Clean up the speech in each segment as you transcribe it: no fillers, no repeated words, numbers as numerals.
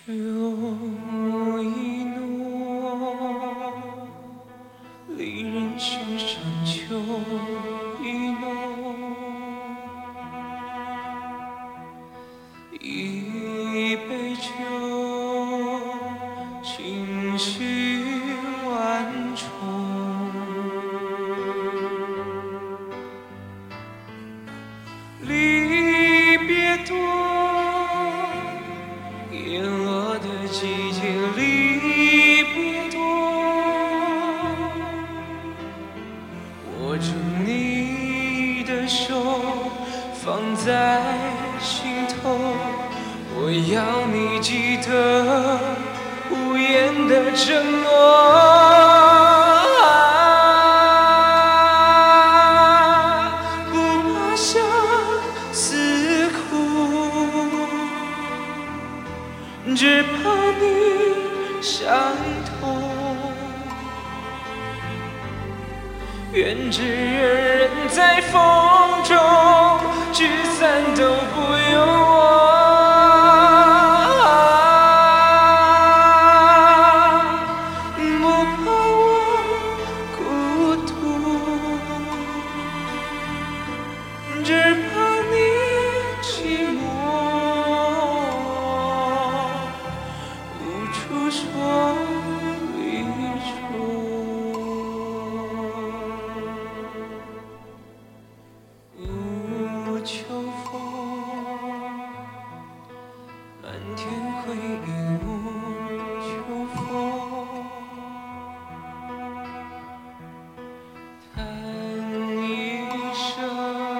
秋意浓，离人心上秋意浓。一杯酒，情绪万重。离别多，叶落的季节离别多。握住你的手，放在心头。我要你记得无言的承诺。只怕你伤痛，愿只愿人在风中，聚散都不由我。不怕我孤独，只怕你寂寞。说离愁，秋风，漫天回忆秋风，叹一声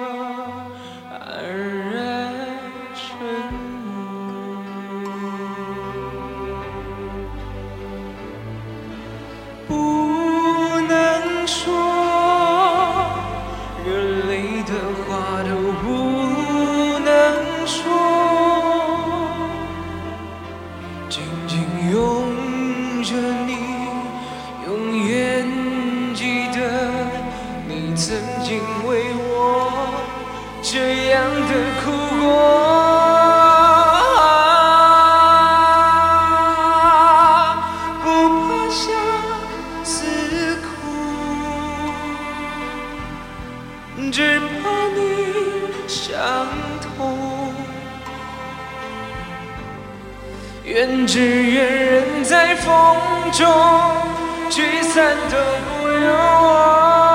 黯然沉默。不能说，热泪的话都不能说，紧紧拥着你，永远记得你曾经为我这样的哭过。只怕你伤痛，愿只愿人在风中，聚散都不由我。